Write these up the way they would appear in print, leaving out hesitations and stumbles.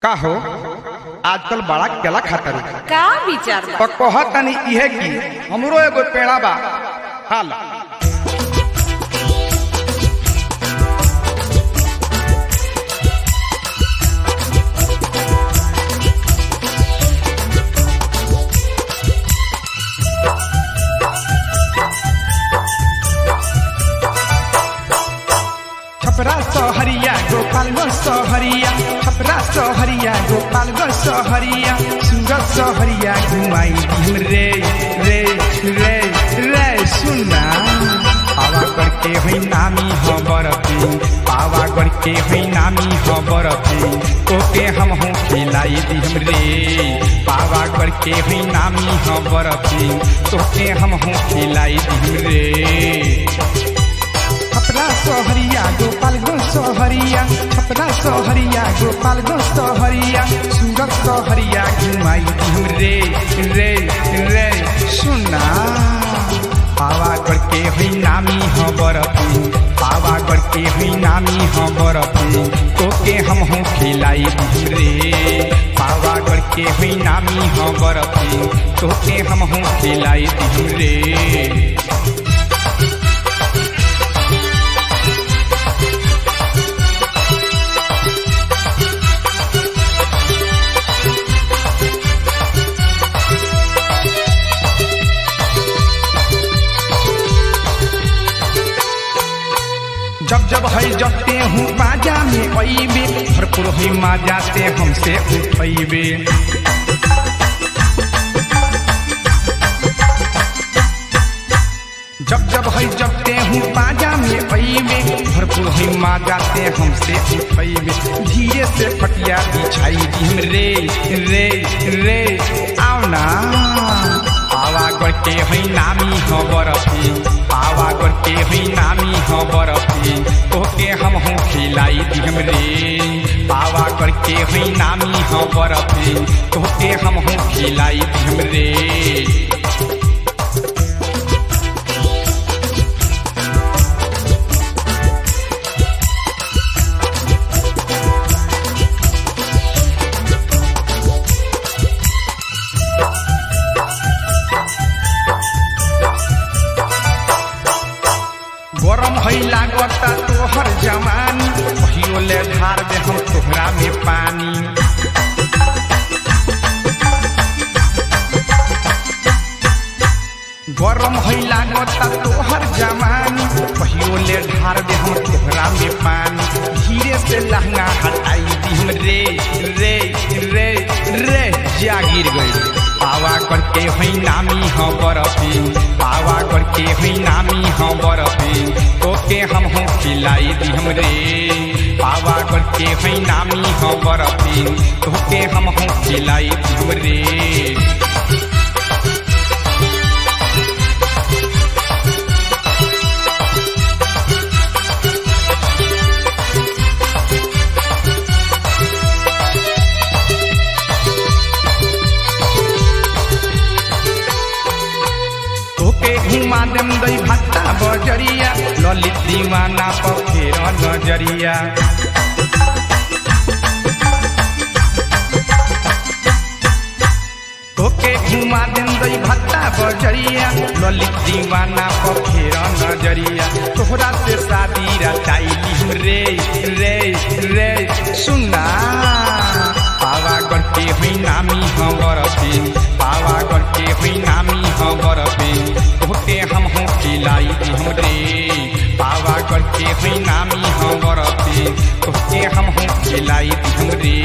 का हो आजकल बड़ा केला खाता रे का विचार बा? तो कहतनी इहे की हमरो एगो पेड़ा बा हाल छपरा सहरिया गोपालगंज सहरिया छपरा सहरिया गोपालगंज सहरिया सूरत सहरिया घुमाई दिम रे रे रे रे सुना पावा करके हुई नामी हो बरफी पावा करके हुई नामी हो बरफी तोके हम हूँ खिलाई दिम रे पावा करके हुई नामी हो बरफी तोके हम हूँ खिलाई दिम रे छपरा सहरिया गोपालगंज सहरिया छपरा सहरिया गोपालगंज सहरिया सूरत सहरिया घुमाई दिम रे रे रे सुना पावा करके हुई नामी हो बरफी पावा करके हुई नामी हो बरफी तोके हम हूँ खिलाई दिम रे पावा करके हुई नामी हो बरफी तोके हम हूँ खिलाई दिम रे जब जब है जबते हूँ बाजा में अइबे भरपूर है माजा से हमसे उठैबे जब जब है जबते हूँ बाजा में अइबे भरपूर है माजा से हमसे उठैबे धीरे से पटिया बिछाई दिम रे रे रे आओ ना पावा करके है नामी हो बरफी पावा करके है नामी हो बरफी तोके हम हूँ खिलाई दिम रे पावा करके है नामी हो बरफी तोके हम हूँ खिलाई दिम रे गरम है लागता तोहर जवानी कहियो ले ढार दे हम तोहरा में पानी गरम है लागता तोहर जवानी कहियो ले ढार दे हम तोहरा में पानी धीरे से लहंगा हटाई दिम रे रे रे रे जा गिर गई पावा करके हुई नामी हो बरफी पावा करके हुई नामी हो बरफी तोके हम हूँ खिलाई दिम रे पावा करके हुई नामी हो बरफी तोके हम हूँ खिलाई दिम रे घुमा देम दई भट्टा बजरिया ललित दीवाना पर फेर नजरिया तोके घुमा देम दई भट्टा बजरिया ललित दीवाना पर फेर नजरिया तोहरा से शादी रचाई दिम रे रे रे सुना पावा करके हुई नामी हो बरफी पावा करके हुई नामी हो बरफी तोके हम हूँ खिलाई दिम रे पावा करके हुई नामी हो बरफी तोके हम हूँ खिलाई दिम रे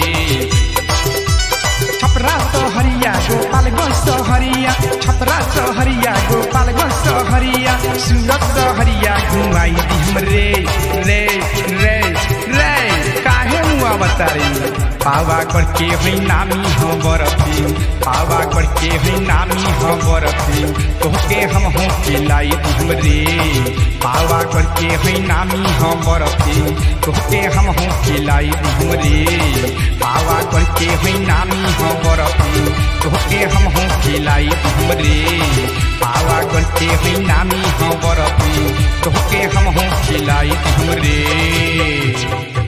छपरा सहरिया गोपालगंज सहरिया छपरा सहरिया गोपालगंज सहरिया सूरत सहरिया घुमाई दिम रे रे रे रे काहे मुआ बतारी पावा करके हुई नामी हो बरफी पावा करके हुई नामी हो बरफी तोके हम हूँ खिलाई दिम रे पावा करके हुई नामी हो बरफी तोके हम हूँ खिलाई दिम रे पावा करके हुई नामी हो बरफी तोके हम हूँ खिलाई दिम रे पावा करके हुई नामी हो बरफी तोके हम हूँ खिलाई दिम रे।